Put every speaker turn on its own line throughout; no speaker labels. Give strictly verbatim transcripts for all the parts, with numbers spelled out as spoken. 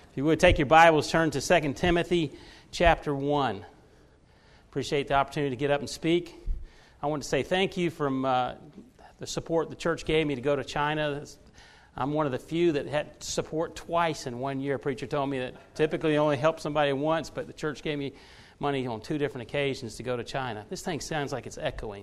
If you would take your Bibles, turn to Second Timothy chapter one. Appreciate the opportunity to get up and speak. I want to say thank you from uh, the support the church gave me to go to China. I'm one of the few that had support twice in one year. A preacher told me that typically only help somebody once, but the church gave me money on two different occasions to go to China. This thing sounds like it's echoing.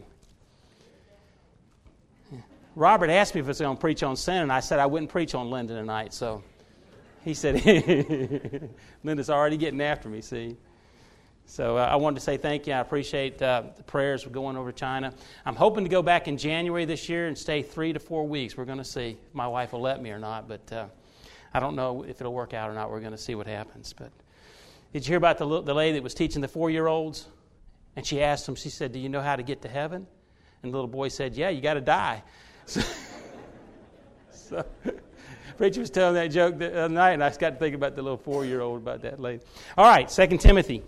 Robert asked me if I was going to preach on sin, and I said I wouldn't preach on Linda tonight, so he said, Linda's already getting after me, see. So uh, I wanted to say thank you. I appreciate uh, the prayers for going over to China. I'm hoping to go back in January this year and stay three to four weeks. We're going to see if my wife will let me or not, but uh, I don't know if it'll work out or not. We're going to see what happens. But did you hear about the, the lady that was teaching the four-year-olds? And she asked them, she said, do you know how to get to heaven? And the little boy said, yeah, you got to die. So... so Preacher was telling that joke the other night, and I just got to think about the little four-year-old about that lady. All right, Second Timothy,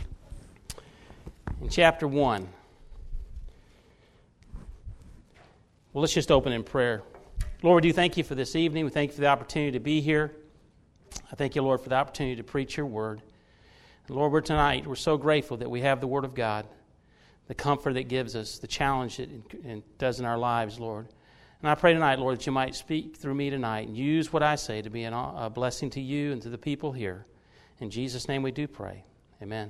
in chapter one. Well, let's just open in prayer. Lord, we do thank you for this evening. We thank you for the opportunity to be here. I thank you, Lord, for the opportunity to preach your word. And Lord, we're tonight, we're so grateful that we have the word of God, the comfort that gives us, the challenge that it does in our lives, Lord. And I pray tonight, Lord, that you might speak through me tonight and use what I say to be an, a blessing to you and to the people here. In Jesus' name we do pray. Amen. Amen.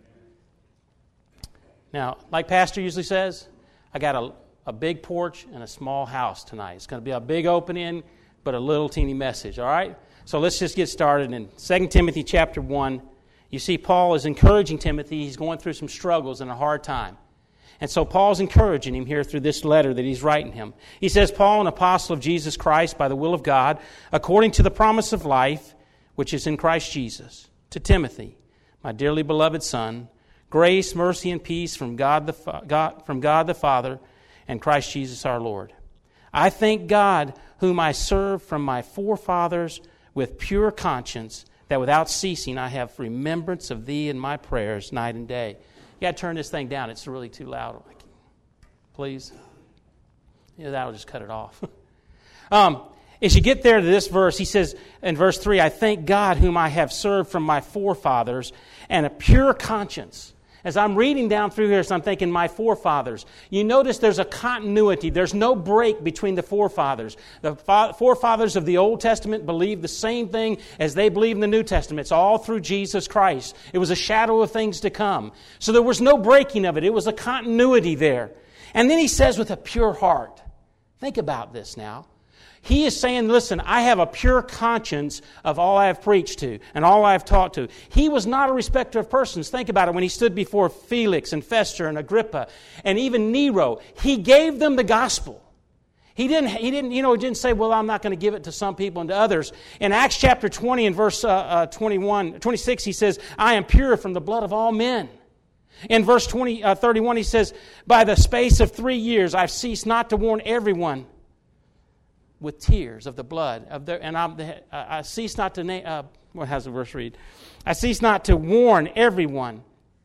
Now, like Pastor usually says, I got a, a big porch and a small house tonight. It's going to be a big opening, but a little teeny message, all right? So let's just get started. In Second Timothy chapter one, you see Paul is encouraging Timothy. He's going through some struggles and a hard time. And so Paul's encouraging him here through this letter that he's writing him. He says, Paul, an apostle of Jesus Christ by the will of God, according to the promise of life, which is in Christ Jesus, to Timothy, my dearly beloved son, grace, mercy, and peace from God the, Fa- God, from God the Father and Christ Jesus our Lord. I thank God, whom I serve from my forefathers with pure conscience, that without ceasing I have remembrance of thee in my prayers night and day. You got to turn this thing down. It's really too loud. Please. Yeah, that'll just cut it off. um, as you get there to this verse, he says in verse three, I thank God whom I have served from my forefathers and a pure conscience. As I'm reading down through here, so I'm thinking my forefathers. You notice there's a continuity. There's no break between the forefathers. The fa- forefathers of the Old Testament believed the same thing as they believe in the New Testament. It's all through Jesus Christ. It was a shadow of things to come. So there was no breaking of it. It was a continuity there. And then he says with a pure heart. Think about this now. He is saying, listen, I have a pure conscience of all I have preached to and all I have taught to. He was not a respecter of persons. Think about it. When he stood before Felix and Festus and Agrippa and even Nero, he gave them the gospel. He didn't, he didn't, you know, he didn't say, well, I'm not going to give it to some people and to others. In Acts chapter twenty and verse uh, uh, twenty-one, twenty-six, he says, I am pure from the blood of all men. In verse twenty, uh, thirty-one, he says, by the space of three years I've ceased not to warn everyone with tears of the blood of their, and I'm the, uh, I cease not to name. Uh, what has the verse read? I cease not to warn everyone.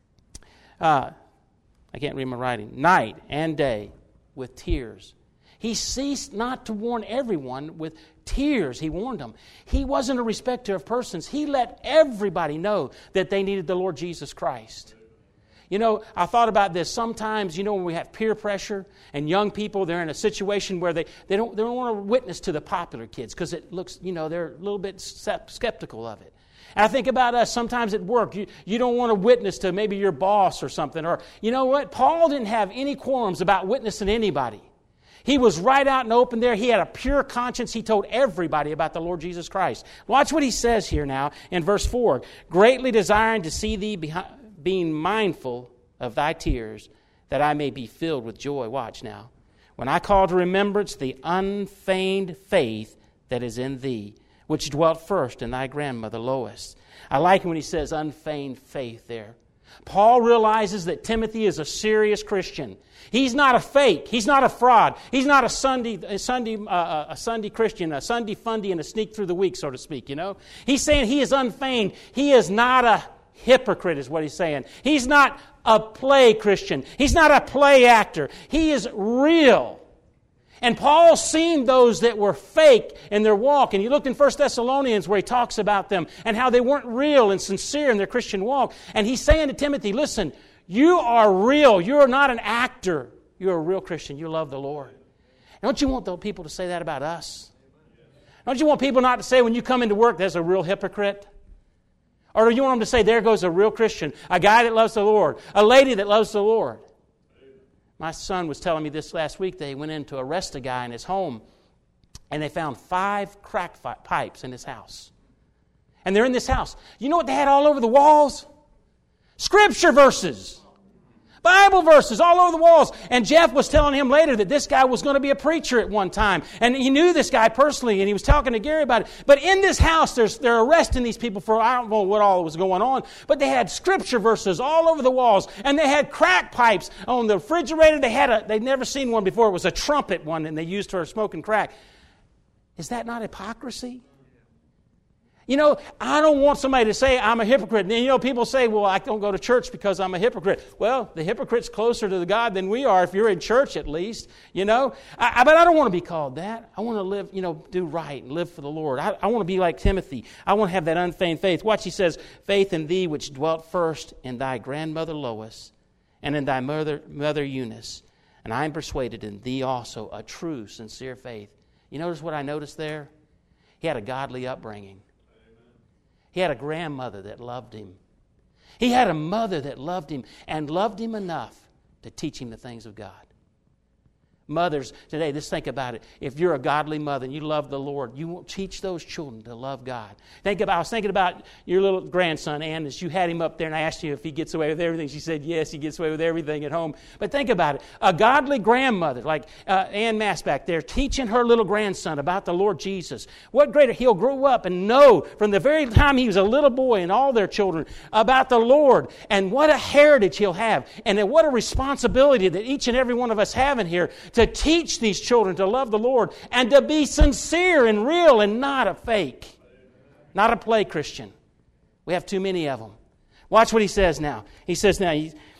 Uh, I can't read my writing. Night and day with tears. He ceased not to warn everyone with tears. He warned them. He wasn't a respecter of persons. He let everybody know that they needed the Lord Jesus Christ. You know, I thought about this. Sometimes, you know, when we have peer pressure and young people, they're in a situation where they, they don't they don't want to witness to the popular kids because it looks, you know, they're a little bit skeptical of it. And I think about us sometimes at work. You, you don't want to witness to maybe your boss or something. Or, you know what? Paul didn't have any qualms about witnessing to anybody. He was right out and open there. He had a pure conscience. He told everybody about the Lord Jesus Christ. Watch what he says here now in verse four. Greatly desiring to see thee behind, being mindful of thy tears, that I may be filled with joy. Watch now. When I call to remembrance the unfeigned faith that is in thee, which dwelt first in thy grandmother Lois. I like it when he says unfeigned faith there. Paul realizes that Timothy is a serious Christian. He's not a fake. He's not a fraud. He's not a Sunday, a Sunday, uh, a Sunday Christian, a Sunday fundy and a sneak through the week, so to speak. You know, he's saying he is unfeigned. He is not a hypocrite, is what he's saying. He's not a play Christian. He's not a play actor. He is real. And Paul's seen those that were fake in their walk. And you looked in First Thessalonians where he talks about them and how they weren't real and sincere in their Christian walk. And he's saying to Timothy, listen, you are real. You're not an actor. You're a real Christian. You love the Lord. Don't you want the people to say that about us? Don't you want people not to say when you come into work, there's a real hypocrite? Or do you want them to say, there goes a real Christian, a guy that loves the Lord, a lady that loves the Lord? My son was telling me this last week that he went in to arrest a guy in his home, and they found five crack fi- pipes in his house. And they're in this house. You know what they had all over the walls? Scripture verses. Bible verses all over the walls. And Jeff was telling him later that this guy was going to be a preacher at one time. And he knew this guy personally, and he was talking to Gary about it. But in this house, there's, they're arresting these people for, I don't know what all was going on, but they had scripture verses all over the walls. And they had crack pipes on the refrigerator. They had a, they'd never seen one before. It was a trumpet one, and they used for smoking crack. Is that not hypocrisy? You know, I don't want somebody to say I'm a hypocrite. And you know, people say, well, I don't go to church because I'm a hypocrite. Well, the hypocrite's closer to the God than we are if you're in church at least, you know. I, I, but I don't want to be called that. I want to live, you know, do right and live for the Lord. I, I want to be like Timothy. I want to have that unfeigned faith. Watch, he says, faith in thee which dwelt first in thy grandmother Lois and in thy mother, mother Eunice. And I am persuaded in thee also a true, sincere faith. You notice what I noticed there? He had a godly upbringing. He had a grandmother that loved him. He had a mother that loved him and loved him enough to teach him the things of God. Mothers, today, just think about it. If you're a godly mother and you love the Lord, you will teach those children to love God. Think about, I was thinking about your little grandson, Ann, as you had him up there, and I asked you if he gets away with everything. She said, yes, he gets away with everything at home. But think about it. A godly grandmother, like uh, Ann Mass back there, teaching her little grandson about the Lord Jesus. What greater, he'll grow up and know from the very time he was a little boy and all their children about the Lord. And what a heritage he'll have. And then what a responsibility that each and every one of us have in here to teach these children to love the Lord and to be sincere and real and not a fake, not a play Christian. We have too many of them. Watch what he says now. He says now,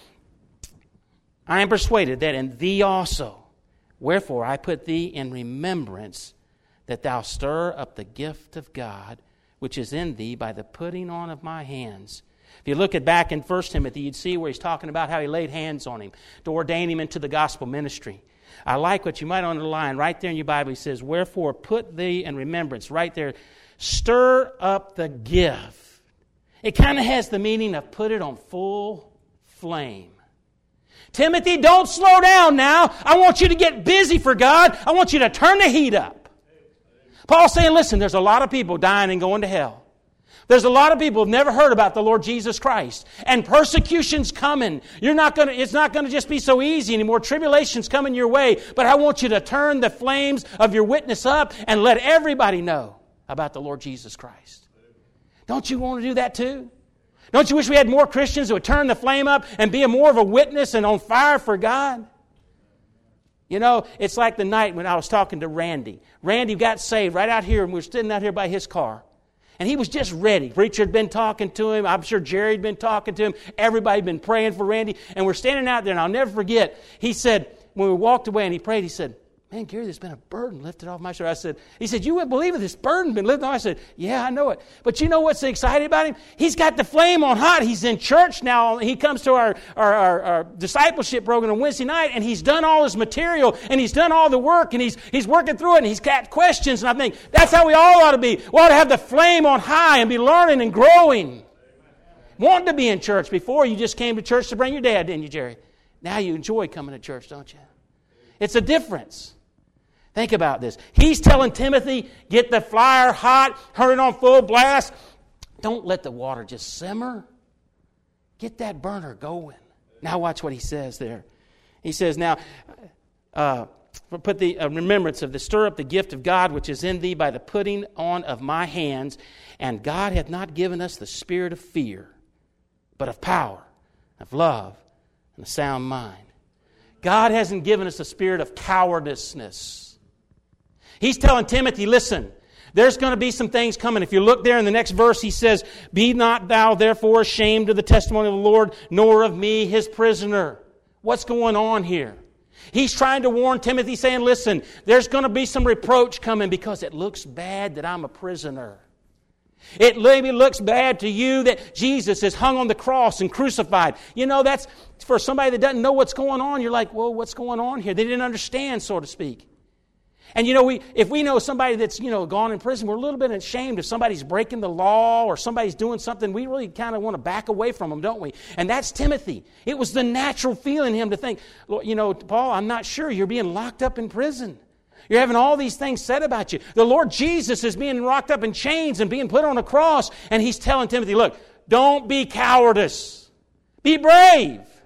I am persuaded that in thee also, wherefore I put thee in remembrance that thou stir up the gift of God, which is in thee by the putting on of my hands. If you look at back in First Timothy, you'd see where he's talking about how he laid hands on him to ordain him into the gospel ministry. I like what you might underline right there in your Bible. He says, wherefore put thee in remembrance. Right there. Stir up the gift. It kind of has the meaning of put it on full flame. Timothy, don't slow down now. I want you to get busy for God. I want you to turn the heat up. Paul's saying, listen, there's a lot of people dying and going to hell. There's a lot of people who've never heard about the Lord Jesus Christ. And persecution's coming. You're not gonna, it's not going to just be so easy anymore. Tribulation's coming your way. But I want you to turn the flames of your witness up and let everybody know about the Lord Jesus Christ. Don't you want to do that too? Don't you wish we had more Christians who would turn the flame up and be a more of a witness and on fire for God? You know, it's like the night when I was talking to Randy. Randy got saved right out here, and we were sitting out here by his car. And he was just ready. Preacher had been talking to him. I'm sure Jerry had been talking to him. Everybody had been praying for Randy. And we're standing out there, and I'll never forget. He said, when we walked away and he prayed, he said, man, Gary, there's been a burden lifted off my shoulder. I said, he said, you wouldn't believe it, this burden been lifted off. I said, yeah, I know it. But you know what's exciting about him? He's got the flame on hot. He's in church now. He comes to our, our, our, our discipleship program on Wednesday night, and he's done all his material, and he's done all the work, and he's he's working through it, and he's got questions. And I think that's how we all ought to be. We ought to have the flame on high and be learning and growing. Wanting to be in church. Before, you just came to church to bring your dad, didn't you, Jerry? Now you enjoy coming to church, don't you? It's a difference. Think about this. He's telling Timothy, get the fire hot, turn it on full blast. Don't let the water just simmer. Get that burner going. Now watch what he says there. He says, now, uh, put the uh, remembrance of the stir up the gift of God which is in thee by the putting on of my hands. And God hath not given us the spirit of fear, but of power, of love, and a sound mind. God hasn't given us a spirit of cowardice. He's telling Timothy, listen, there's going to be some things coming. If you look there in the next verse, he says, be not thou therefore ashamed of the testimony of the Lord, nor of me, his prisoner. What's going on here? He's trying to warn Timothy, saying, listen, there's going to be some reproach coming because it looks bad that I'm a prisoner. It maybe looks bad to you that Jesus is hung on the cross and crucified. You know, that's for somebody that doesn't know what's going on. You're like, well, what's going on here? They didn't understand, so to speak. And you know, we if we know somebody that's, you know, gone in prison, we're a little bit ashamed if somebody's breaking the law or somebody's doing something. We really kind of want to back away from them, don't we? And that's Timothy. It was the natural feeling in him to think, you know, Paul, I'm not sure. You're being locked up in prison. You're having all these things said about you. The Lord Jesus is being locked up in chains and being put on a cross. And He's telling Timothy, look, don't be cowardice. Be brave. And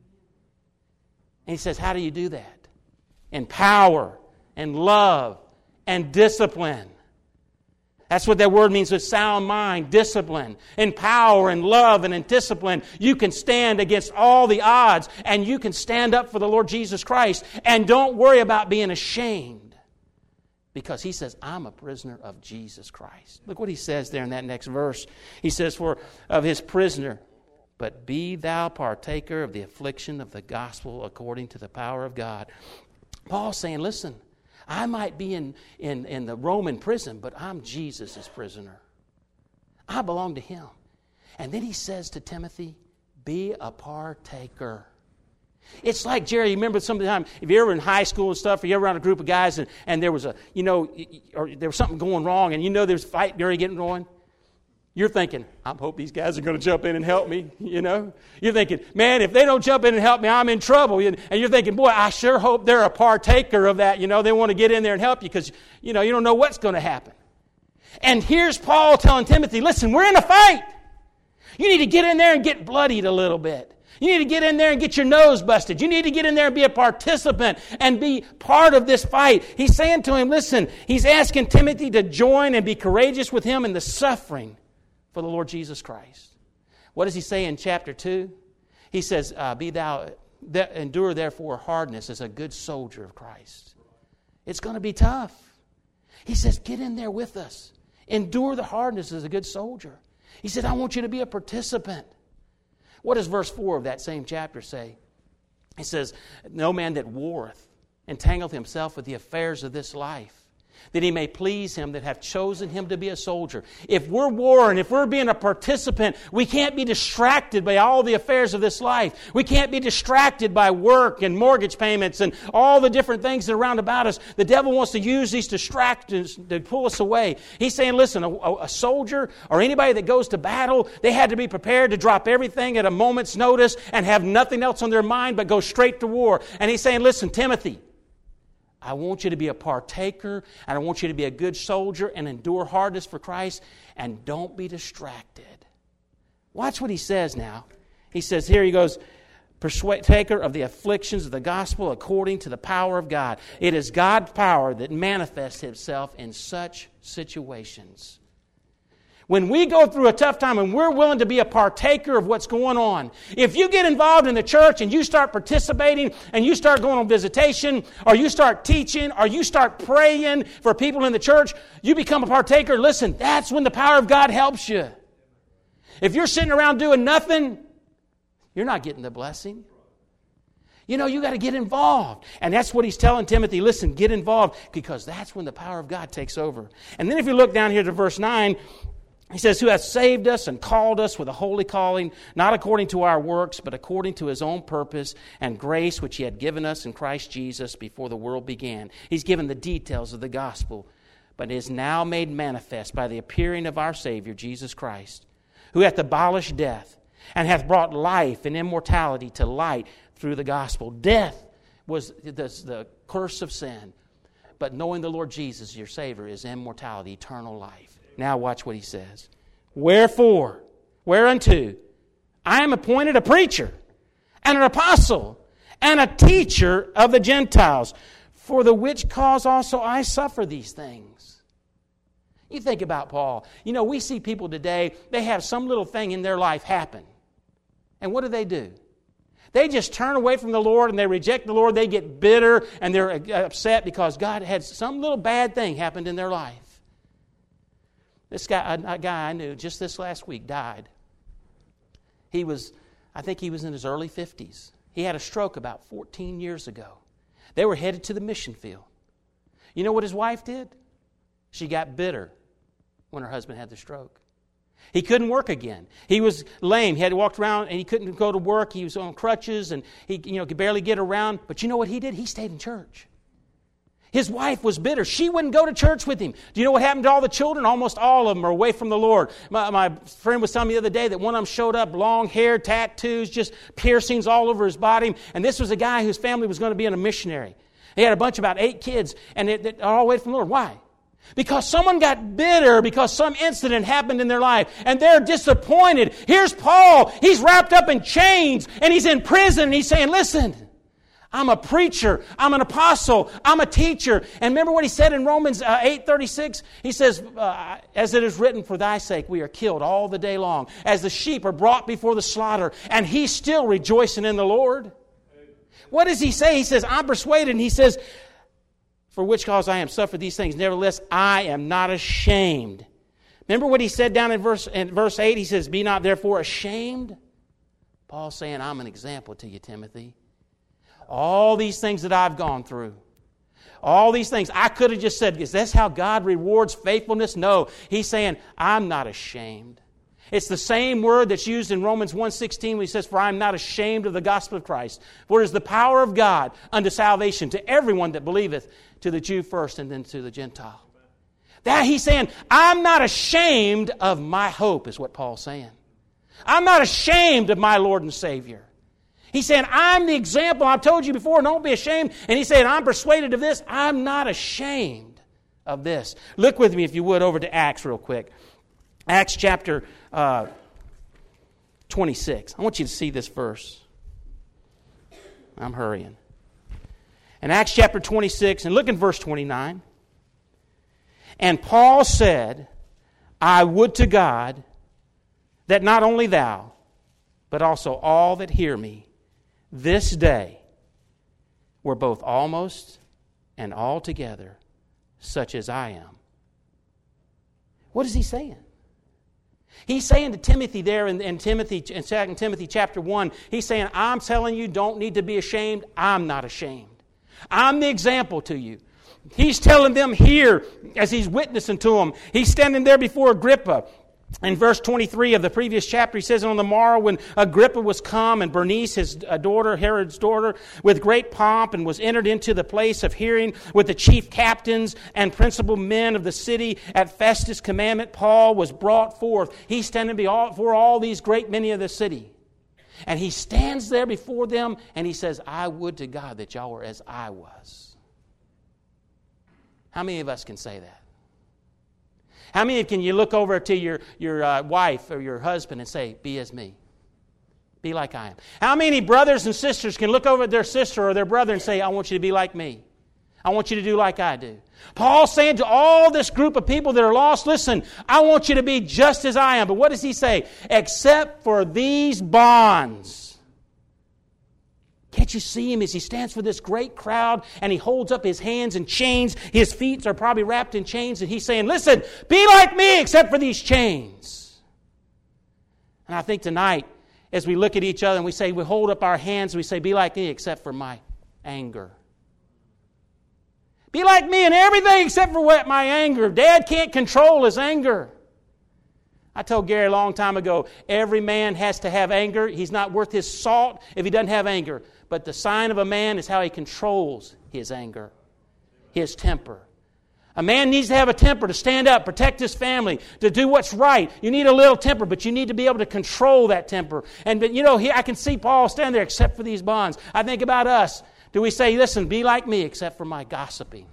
He says, how do you do that? In power and love and discipline. That's what that word means, with sound mind, discipline. In power and love and in discipline, you can stand against all the odds and you can stand up for the Lord Jesus Christ. And don't worry about being ashamed, because He says, I'm a prisoner of Jesus Christ. Look what He says there in that next verse. He says, for of His prisoner, but be thou partaker of the affliction of the gospel according to the power of God. Paul's saying, listen, I might be in, in, in the Roman prison, but I'm Jesus' prisoner. I belong to Him. And then he says to Timothy, be a partaker. It's like, Jerry, you remember some of the time, if you ever in high school and stuff, or you ever around a group of guys and, and there was a, you know, or there was something going wrong and you know there's a fight during getting going. You're thinking, I hope these guys are going to jump in and help me, you know. You're thinking, man, if they don't jump in and help me, I'm in trouble. And you're thinking, boy, I sure hope they're a partaker of that. You know, they want to get in there and help you because, you know, you don't know what's going to happen. And here's Paul telling Timothy, listen, we're in a fight. You need to get in there and get bloodied a little bit. You need to get in there and get your nose busted. You need to get in there and be a participant and be part of this fight. He's saying to him, listen, he's asking Timothy to join and be courageous with him in the suffering for the Lord Jesus Christ. What does he say in chapter two? He says, uh, be thou, th- endure therefore hardness as a good soldier of Christ. It's going to be tough. He says, get in there with us. Endure the hardness as a good soldier. He said, I want you to be a participant. What does verse four of that same chapter say? It says, no man that warreth entangleth himself with the affairs of this life, that he may please him that hath chosen him to be a soldier. If we're warring, if we're being a participant, we can't be distracted by all the affairs of this life. We can't be distracted by work and mortgage payments and all the different things that are around about us. The devil wants to use these distractions to pull us away. He's saying, listen, a, a soldier or anybody that goes to battle, they had to be prepared to drop everything at a moment's notice and have nothing else on their mind but go straight to war. And he's saying, listen, Timothy, I want you to be a partaker, and I want you to be a good soldier and endure hardness for Christ, and don't be distracted. Watch what he says now. He says here, he goes, partaker of the afflictions of the gospel according to the power of God. It is God's power that manifests itself in such situations. When we go through a tough time and we're willing to be a partaker of what's going on, if you get involved in the church and you start participating and you start going on visitation or you start teaching or you start praying for people in the church, you become a partaker. Listen, that's when the power of God helps you. If you're sitting around doing nothing, you're not getting the blessing. You know, you got to get involved. And that's what he's telling Timothy. Listen, get involved, because that's when the power of God takes over. And then if you look down here to verse nine, he says, who hath saved us and called us with a holy calling, not according to our works, but according to His own purpose and grace, which He had given us in Christ Jesus before the world began. He's given the details of the gospel, but is now made manifest by the appearing of our Savior, Jesus Christ, who hath abolished death and hath brought life and immortality to light through the gospel. Death was the, the curse of sin, but knowing the Lord Jesus, your Savior, is immortality, eternal life. Now watch what he says. Wherefore, whereunto, I am appointed a preacher and an apostle and a teacher of the Gentiles, for the which cause also I suffer these things. You think about Paul. You know, we see people today, they have some little thing in their life happen. And what do they do? They just turn away from the Lord and they reject the Lord. They get bitter and they're upset because God had some little bad thing happened in their life. This guy, a guy I knew just this last week died. He was, I think he was in his early fifties. He had a stroke about fourteen years ago. They were headed to the mission field. You know what his wife did? She got bitter when her husband had the stroke. He couldn't work again. He was lame. He had to walk around and he couldn't go to work. He was on crutches and he you know, could barely get around. But you know what he did? He stayed in church. His wife was bitter. She wouldn't go to church with him. Do you know what happened to all the children? Almost all of them are away from the Lord. My, my friend was telling me the other day that one of them showed up, long hair, tattoos, just piercings all over his body. And this was a guy whose family was going to be in a missionary. He had a bunch, about eight kids, and they, they're all away from the Lord. Why? Because someone got bitter because some incident happened in their life, and they're disappointed. Here's Paul. He's wrapped up in chains, and he's in prison, and he's saying, listen, I'm a preacher. I'm an apostle. I'm a teacher. And remember what he said in Romans uh, eight thirty-six? He says, uh, as it is written, for thy sake we are killed all the day long, as the sheep are brought before the slaughter, and he's still rejoicing in the Lord. What does he say? He says, I'm persuaded, and he says, for which cause I am suffered these things. Nevertheless, I am not ashamed. Remember what he said down in verse, in verse eight? He says, be not therefore ashamed. Paul's saying, I'm an example to you, Timothy. All these things that I've gone through, all these things, I could have just said, is this how God rewards faithfulness? No. He's saying, I'm not ashamed. It's the same word that's used in Romans one sixteen when he says, for I am not ashamed of the gospel of Christ. For it is the power of God unto salvation to everyone that believeth, to the Jew first and then to the Gentile. That he's saying, I'm not ashamed of my hope, is what Paul's saying. I'm not ashamed of my Lord and Savior. He's saying, I'm the example. I've told you before, don't be ashamed. And he's saying, I'm persuaded of this. I'm not ashamed of this. Look with me, if you would, over to Acts real quick. Acts chapter uh, twenty-six. I want you to see this verse. I'm hurrying. In Acts chapter twenty-six, and look in verse twenty-nine. And Paul said, I would to God that not only thou, but also all that hear me this day were both almost and altogether such as I am. What is he saying? He's saying to Timothy there in, in Timothy in Second Timothy chapter one, he's saying, I'm telling you, don't need to be ashamed. I'm not ashamed. I'm the example to you. He's telling them here as he's witnessing to them. He's standing there before Agrippa. In verse twenty-three of the previous chapter, he says, on the morrow when Agrippa was come, and Bernice, his daughter, Herod's daughter, with great pomp, and was entered into the place of hearing with the chief captains and principal men of the city, at Festus' commandment, Paul was brought forth. He's standing before all these great many of the city. And he stands there before them, and he says, I would to God that y'all were as I was. How many of us can say that? How many can you look over to your, your uh, wife or your husband and say, be as me? Be like I am. How many brothers and sisters can look over at their sister or their brother and say, I want you to be like me. I want you to do like I do. Paul's saying to all this group of people that are lost, listen, I want you to be just as I am. But what does he say? Except for these bonds. Can't you see him as he stands for this great crowd and he holds up his hands in chains? His feet are probably wrapped in chains, and he's saying, listen, be like me except for these chains. And I think tonight, as we look at each other and we say, we hold up our hands and we say, be like me except for my anger. Be like me in everything except for what my anger. Dad can't control his anger. I told Gary a long time ago, every man has to have anger. He's not worth his salt if he doesn't have anger. But the sign of a man is how he controls his anger, his temper. A man needs to have a temper to stand up, protect his family, to do what's right. You need a little temper, but you need to be able to control that temper. And, but you know, here I can see Paul stand there, except for these bonds. I think about us. Do we say, listen, be like me except for my gossiping?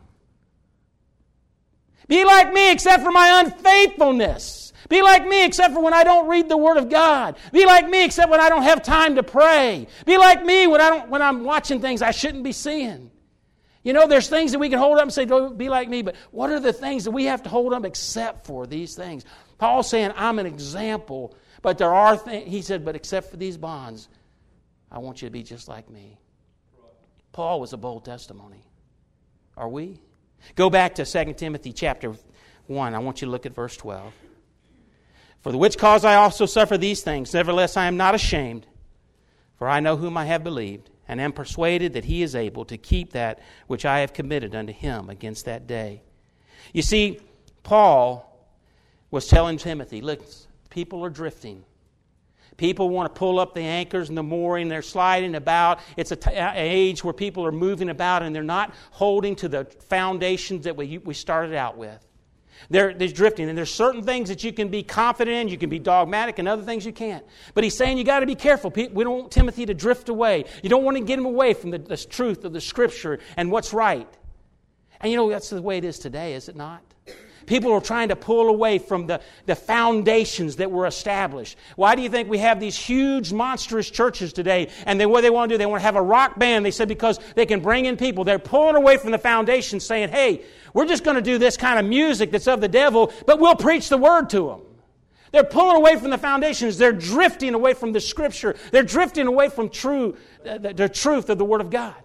Be like me except for my unfaithfulness. Be like me except for when I don't read the Word of God. Be like me except when I don't have time to pray. Be like me when I don't when I'm watching things I shouldn't be seeing. You know, there's things that we can hold up and say, don't be like me, but what are the things that we have to hold up except for these things? Paul's saying, I'm an example, but there are things, he said, but except for these bonds, I want you to be just like me. Paul was a bold testimony. Are we? Go back to Second Timothy chapter one. I want you to look at verse twelve. For the which cause I also suffer these things. Nevertheless, I am not ashamed, for I know whom I have believed, and am persuaded that he is able to keep that which I have committed unto him against that day. You see, Paul was telling Timothy, look, people are drifting. People want to pull up the anchors and the mooring. They're sliding about. It's an t- age where people are moving about and they're not holding to the foundations that we, we started out with. They're, they're drifting, and there's certain things that you can be confident in, you can be dogmatic, and other things you can't. But he's saying you got to be careful. We don't want Timothy to drift away. You don't want to get him away from the, the truth of the Scripture and what's right. And you know, that's the way it is today, is it not? People are trying to pull away from the, the foundations that were established. Why do you think we have these huge, monstrous churches today? And then what they want to do, they want to have a rock band. They said because they can bring in people. They're pulling away from the foundation, saying, hey, we're just going to do this kind of music that's of the devil, but we'll preach the word to them. They're pulling away from the foundations. They're drifting away from the Scripture. They're drifting away from true, uh, the, the truth of the Word of God.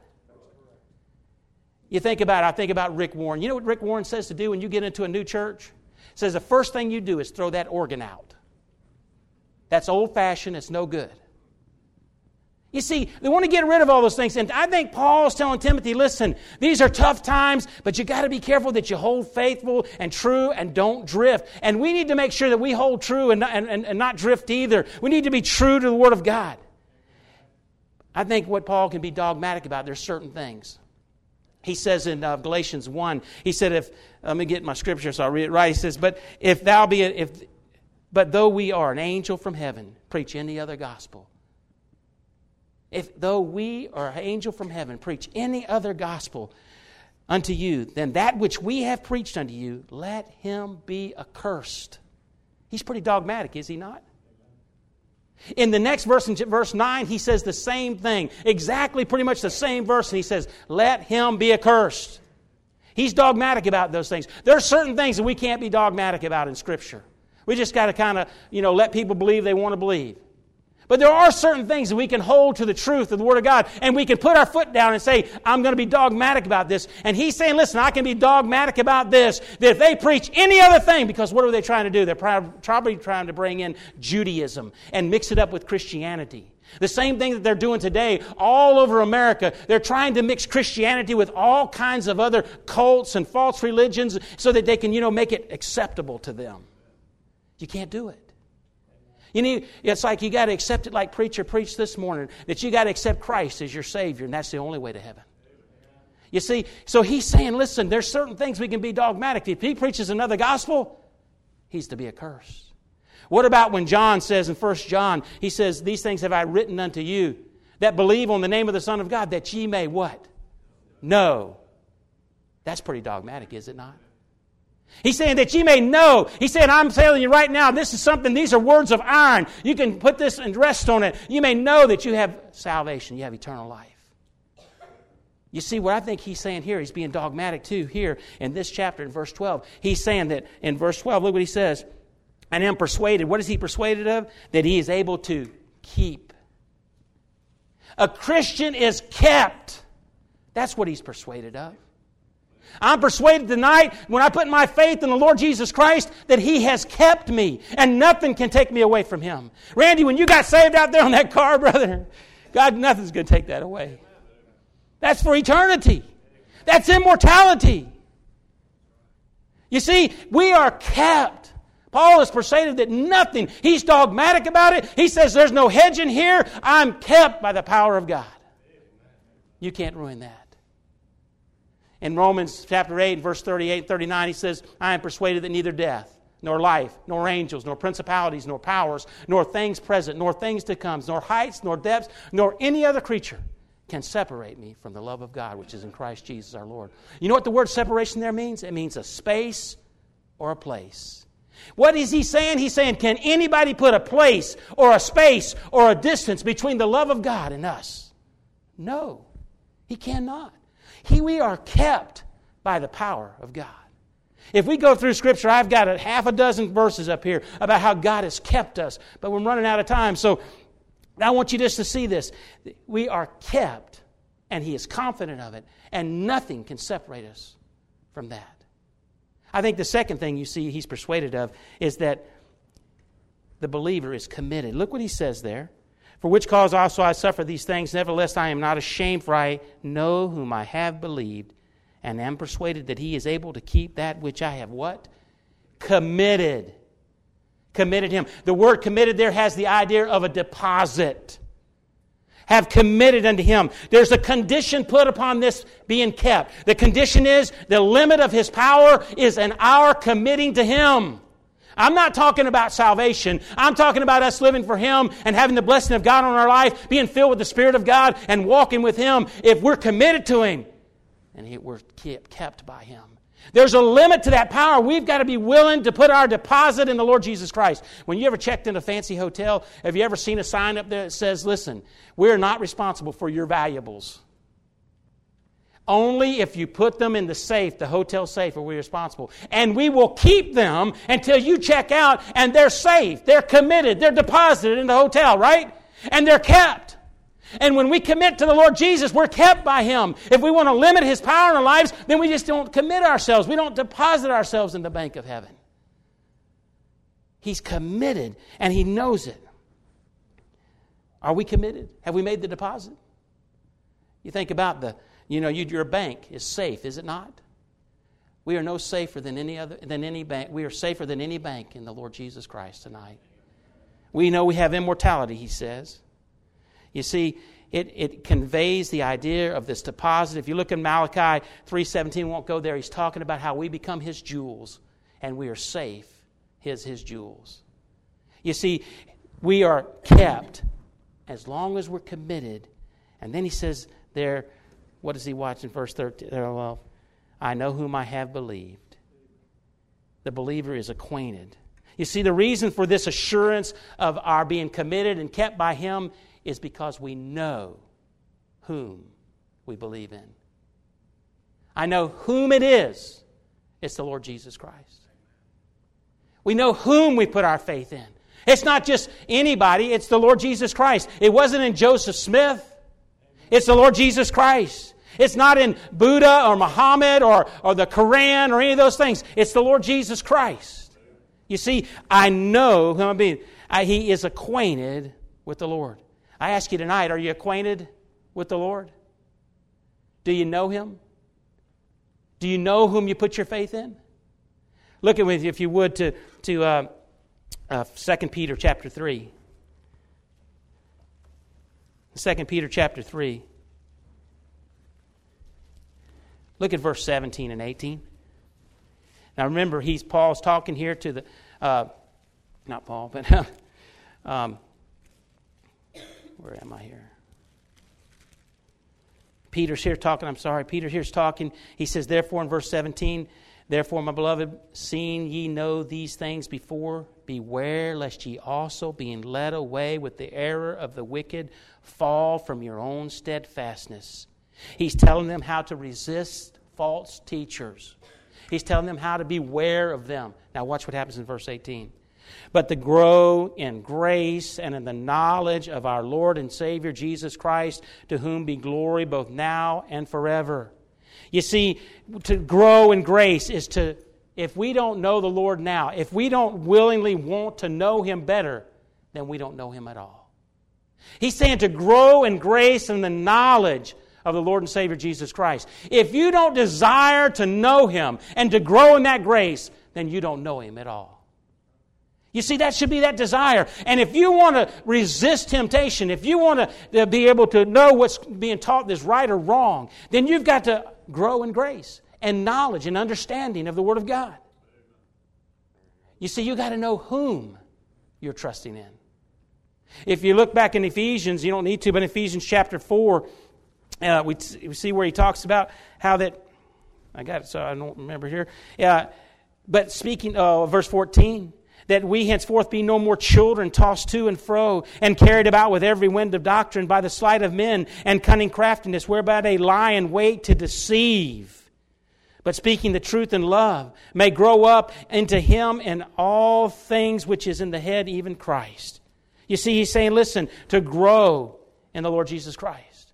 You think about it, I think about Rick Warren. You know what Rick Warren says to do when you get into a new church? He says the first thing you do is throw that organ out. That's old-fashioned. It's no good. You see, they want to get rid of all those things. And I think Paul's telling Timothy, listen, these are tough times, but you got to be careful that you hold faithful and true and don't drift. And we need to make sure that we hold true and not, and, and not drift either. We need to be true to the Word of God. I think what Paul can be dogmatic about, there's certain things. He says in uh, Galatians one, he said, "If let me get my scripture so I'll read it right." He says, "But if thou be, a, if, but though we are an angel from heaven, preach any other gospel. If though we are an angel from heaven, preach any other gospel unto you, then that which we have preached unto you, let him be accursed." He's pretty dogmatic, is he not? In the next verse, in verse nine, he says the same thing. Exactly pretty much the same verse. And he says, let him be accursed. He's dogmatic about those things. There are certain things that we can't be dogmatic about in Scripture. We just got to kind of, you know, let people believe they want to believe. But there are certain things that we can hold to the truth of the Word of God, and we can put our foot down and say, I'm going to be dogmatic about this. And he's saying, listen, I can be dogmatic about this, that if they preach any other thing, because what are they trying to do? They're probably trying to bring in Judaism and mix it up with Christianity. The same thing that they're doing today all over America. They're trying to mix Christianity with all kinds of other cults and false religions so that they can, you know, make it acceptable to them. You can't do it. You need, it's like you got to accept it like preacher preached this morning, that you got to accept Christ as your Savior, and that's the only way to heaven. You see, so he's saying, listen, there's certain things we can be dogmatic. If he preaches another gospel, he's to be accursed. What about when John says in First John, he says, these things have I written unto you, that believe on the name of the Son of God, that ye may what? Know. That's pretty dogmatic, is it not? He's saying that ye may know. He's saying, I'm telling you right now, this is something, these are words of iron. You can put this and rest on it. You may know that you have salvation, you have eternal life. You see what I think he's saying here, he's being dogmatic too here in this chapter in verse twelve. He's saying that in verse twelve, look what he says, and am persuaded. What is he persuaded of? That he is able to keep. A Christian is kept. That's what he's persuaded of. I'm persuaded tonight, when I put my faith in the Lord Jesus Christ, that He has kept me, and nothing can take me away from Him. Randy, when you got saved out there on that car, brother, God, nothing's going to take that away. That's for eternity. That's immortality. You see, we are kept. Paul is persuaded that nothing, he's dogmatic about it. He says there's no hedge in here. I'm kept by the power of God. You can't ruin that. In Romans chapter eight, verse thirty-eight and thirty-nine, he says, I am persuaded that neither death, nor life, nor angels, nor principalities, nor powers, nor things present, nor things to come, nor heights, nor depths, nor any other creature can separate me from the love of God, which is in Christ Jesus our Lord. You know what the word separation there means? It means a space or a place. What is he saying? He's saying, can anybody put a place or a space or a distance between the love of God and us? No, he cannot. He, we are kept by the power of God. If we go through Scripture, I've got a half a dozen verses up here about how God has kept us, but we're running out of time. So I want you just to see this. We are kept, and He is confident of it, and nothing can separate us from that. I think the second thing you see He's persuaded of is that the believer is committed. Look what he says there. For which cause also I suffer these things. Nevertheless, I am not ashamed, for I know whom I have believed, and am persuaded that He is able to keep that which I have what? Committed. Committed Him. The word committed there has the idea of a deposit. Have committed unto Him. There's a condition put upon this being kept. The condition is the limit of His power is an our committing to Him. I'm not talking about salvation. I'm talking about us living for Him and having the blessing of God on our life, being filled with the Spirit of God and walking with Him. If we're committed to Him and we're kept by Him. There's a limit to that power. We've got to be willing to put our deposit in the Lord Jesus Christ. When you ever checked in a fancy hotel, have you ever seen a sign up there that says, listen, we're not responsible for your valuables. Only if you put them in the safe, the hotel safe, are we responsible. And we will keep them until you check out and they're safe. They're committed. They're deposited in the hotel, right? And they're kept. And when we commit to the Lord Jesus, we're kept by Him. If we want to limit His power in our lives, then we just don't commit ourselves. We don't deposit ourselves in the bank of heaven. He's committed and He knows it. Are we committed? Have we made the deposit? You think about the You know, you, your bank is safe, is it not? We are no safer than any other than any bank. We are safer than any bank in the Lord Jesus Christ tonight. We know we have immortality, He says. You see, it, it conveys the idea of this deposit. If you look in Malachi three seventeen, won't go there. He's talking about how we become His jewels, and we are safe, His His jewels. You see, we are kept as long as we're committed. And then He says there, what does He watch in verse thirteen? Well, I know whom I have believed. The believer is acquainted. You see, the reason for this assurance of our being committed and kept by Him is because we know whom we believe in. I know whom it is. It's the Lord Jesus Christ. We know whom we put our faith in. It's not just anybody. It's the Lord Jesus Christ. It wasn't in Joseph Smith. It's the Lord Jesus Christ. It's not in Buddha or Muhammad or, or the Quran or any of those things. It's the Lord Jesus Christ. You see, I know who I'm being. I, he is acquainted with the Lord. I ask you tonight, are you acquainted with the Lord? Do you know Him? Do you know whom you put your faith in? Look at me, if you would, to, to uh, uh, Second Peter chapter three. Second Peter chapter three. Look at verse seventeen and eighteen. Now remember, he's Paul's talking here to the, uh, not Paul, but um, where am I here? Peter's here talking, I'm sorry, Peter here's talking. He says, therefore in verse seventeen, therefore, my beloved, seeing ye know these things before, beware lest ye also, being led away with the error of the wicked, fall from your own steadfastness. He's telling them how to resist false teachers. He's telling them how to beware of them. Now watch what happens in verse eighteen. But to grow in grace and in the knowledge of our Lord and Savior Jesus Christ, to whom be glory both now and forever. You see, to grow in grace is to, if we don't know the Lord now, if we don't willingly want to know Him better, then we don't know Him at all. He's saying to grow in grace and the knowledge of the Lord and Savior Jesus Christ. If you don't desire to know Him and to grow in that grace, then you don't know Him at all. You see, that should be that desire. And if you want to resist temptation, if you want to be able to know what's being taught is right or wrong, then you've got to grow in grace and knowledge and understanding of the Word of God. You see, you've got to know whom you're trusting in. If you look back in Ephesians, you don't need to, but in Ephesians chapter four, uh, we, we see where he talks about how that, I got it, so I don't remember here. Uh, but speaking, uh, verse fourteen, that we henceforth be no more children tossed to and fro and carried about with every wind of doctrine by the sleight of men and cunning craftiness, whereby they lie in wait to deceive. But speaking the truth in love, may grow up into Him in all things which is in the head, even Christ. You see, he's saying, listen, to grow in the Lord Jesus Christ.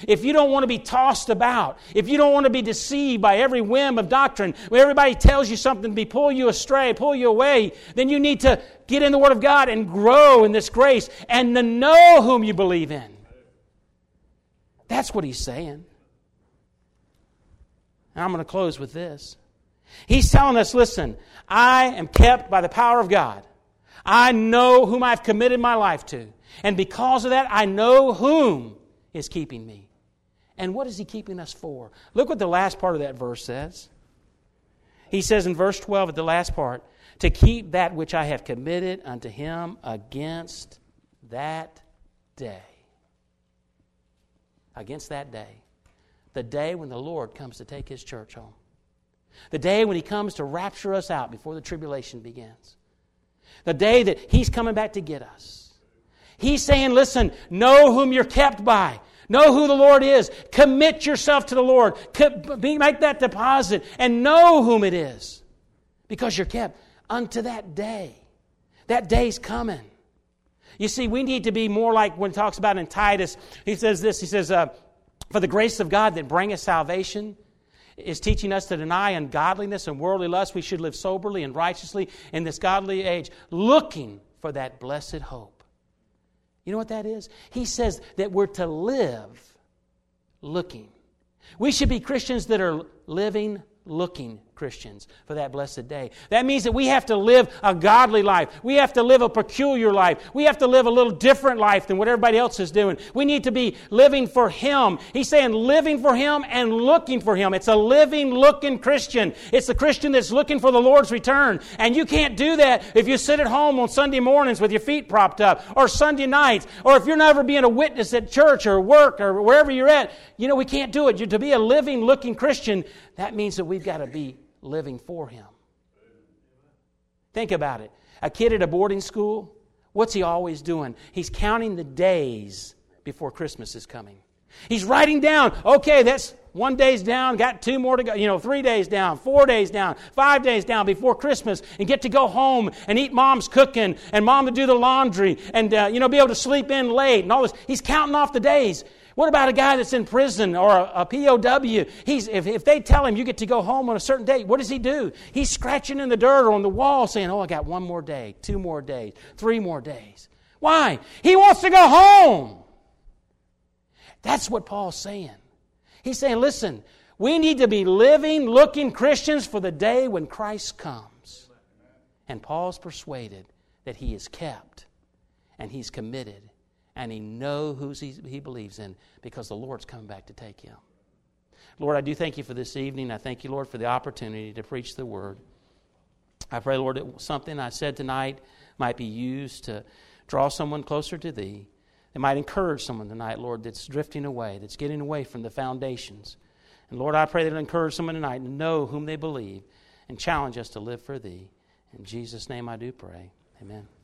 if you don't want to be tossed about, if you don't want to be deceived by every whim of doctrine, where everybody tells you something to be pull you astray, pull you away, then you need to get in the Word of God and grow in this grace and to know whom you believe in. That's what he's saying. And I'm going to close with this. He's telling us, listen, I am kept by the power of God. I know whom I've committed my life to. And because of that, I know whom is keeping me. And what is He keeping us for? Look what the last part of that verse says. He says in verse twelve at the last part, to keep that which I have committed unto Him against that day. Against that day. The day when the Lord comes to take His church home. The day when He comes to rapture us out before the tribulation begins. The day that He's coming back to get us. He's saying, listen, know whom you're kept by. Know who the Lord is. Commit yourself to the Lord. Make that deposit and know whom it is. Because you're kept unto that day. That day's coming. You see, we need to be more like when it talks about in Titus. He says this, he says, uh, for the grace of God that bringeth salvation is teaching us to deny ungodliness and worldly lust. We should live soberly and righteously in this godly age, looking for that blessed hope. You know what that is? He says that we're to live looking. We should be Christians that are living, looking Christians for that blessed day. That means that we have to live a godly life. We have to live a peculiar life. We have to live a little different life than what everybody else is doing. We need to be living for Him. He's saying living for Him and looking for Him. It's a living, looking Christian. It's a Christian that's looking for the Lord's return. And you can't do that if you sit at home on Sunday mornings with your feet propped up, or Sunday nights, or if you're never being a witness at church or work or wherever you're at. You know, we can't do it. You, to be a living, looking Christian, that means that we've got to be living for Him. Think about it. A kid at a boarding school, what's he always doing? He's counting the days before Christmas is coming. He's writing down, okay, that's one day's down, got two more to go, you know, three days down, four days down, five days down before Christmas, and get to go home and eat Mom's cooking and Mom to do the laundry and, uh, you know, be able to sleep in late and all this. He's counting off the days. What about a guy that's in prison or a, a P O W? He's, if, if they tell him you get to go home on a certain date, what does he do? He's scratching in the dirt or on the wall saying, oh, I got one more day, two more days, three more days. Why? He wants to go home. That's what Paul's saying. He's saying, listen, we need to be living, looking Christians for the day when Christ comes. And Paul's persuaded that he is kept and he's committed. And he knows who he, he believes in because the Lord's coming back to take him. Lord, I do thank You for this evening. I thank You, Lord, for the opportunity to preach the Word. I pray, Lord, that something I said tonight might be used to draw someone closer to Thee. It might encourage someone tonight, Lord, that's drifting away, that's getting away from the foundations. And Lord, I pray that it'll encourage someone tonight to know whom they believe and challenge us to live for Thee. In Jesus' name I do pray. Amen.